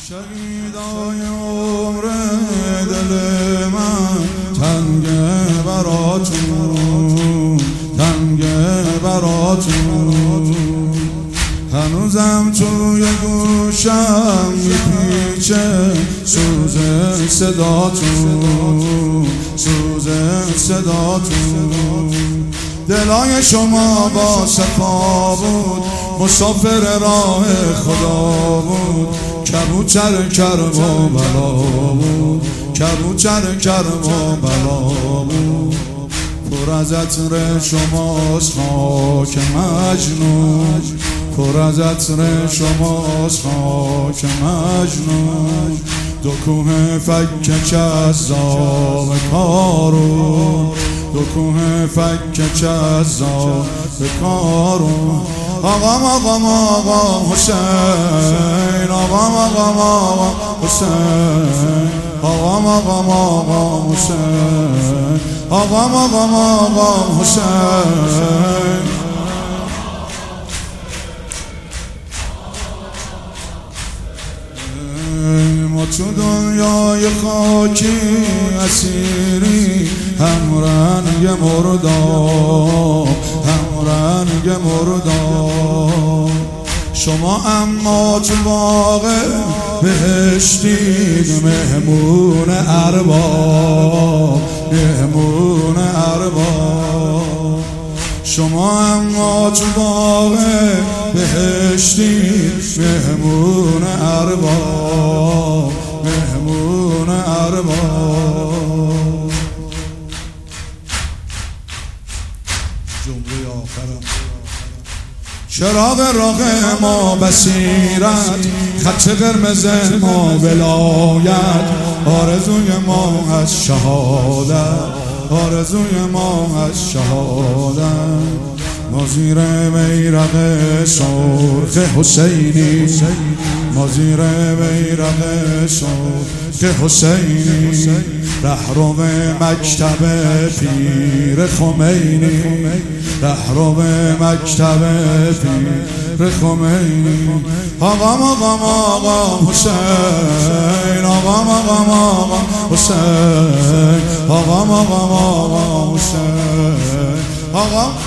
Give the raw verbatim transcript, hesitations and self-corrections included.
شهیدای عمر دل من تنگه براتون، تنگه براتون. هنوزم توی گوشم میپیچه سوز صداتون، سوز صداتون. دلای شما با صفا بود، مسافر راه خدا بود. کبوتر کرم و بلا بود، کبوتر کرم و بلا بود. پر از عطر شماست خاک مجنون، پر از عطر شماست خاک مجنون. دو کوه فک کذاب کارون، دو کوه فک کذاب کارون. آقام آقام آقام حسین، آقام آقام آقام حسین، آقام آقام آقام حسین، آقام آقام آقام حسین. ما تو دنیای خاکی اسیری، هم رنگ مرداب، هم رنگ مرداب. شما اما تو باغ بهشتید، مهمون ارباب، مهمون ارباب. شما اما تو باغ بهشتید، مهمون ارباب، مهمون ارباب. جمله آخرم: چراغ راه ما بصیرت، خط قرمز ما ولایت. آرزوی ما از شهادت، آرزوی ما از شهادت. ما زیر بیرق سرخ حسینی، ما زیر بیرق سرخ حسینی. رهرو مکتب پیر خمینی، رهرو مکتب پیر خمینی. آقام آقام آقام حسین، آقام آقام آقام حسین، آقام آقام آقام حسین، آقام